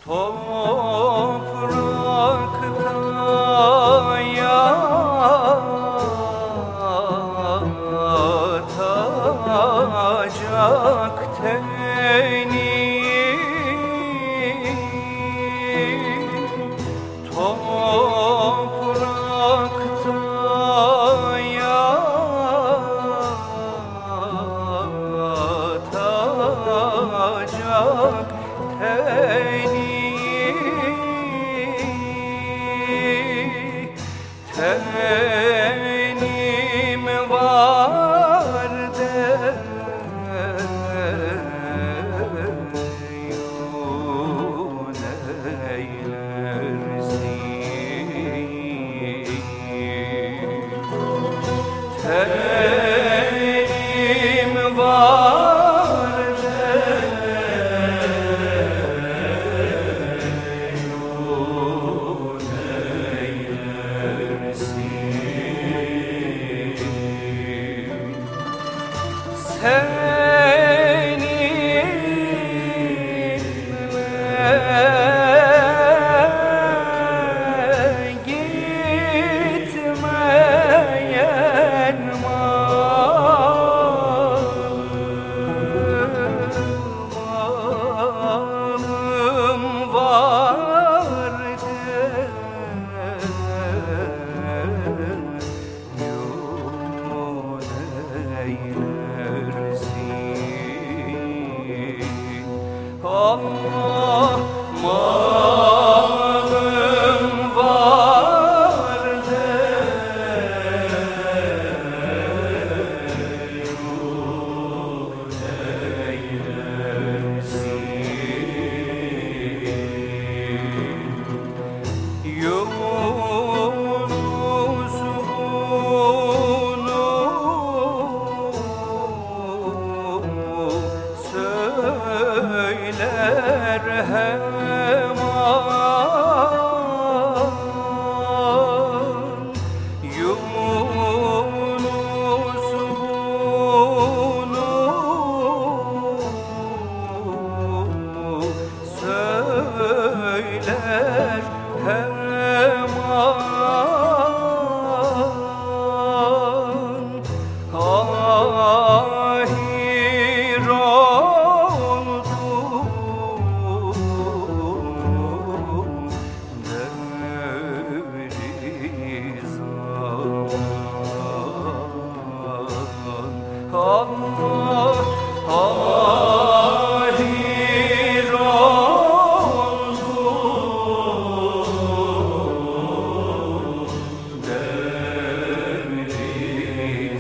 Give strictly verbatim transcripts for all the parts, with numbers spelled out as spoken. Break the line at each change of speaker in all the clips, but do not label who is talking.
Toprakta yatacak tenim, toprakta yatacak tenim, tenim var deyun eylersin. Tenim var deyun eylersin. Seninle gitmeyen malım vardı, yol eylersin. Allah malım vardı, yol eylersin. Yunus bunu söyler hemen. Yunus bunu söyler hemen. Ahir oldum devri zaman. Allah ahir oldum devri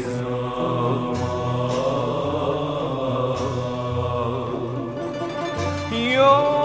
zaman. Yok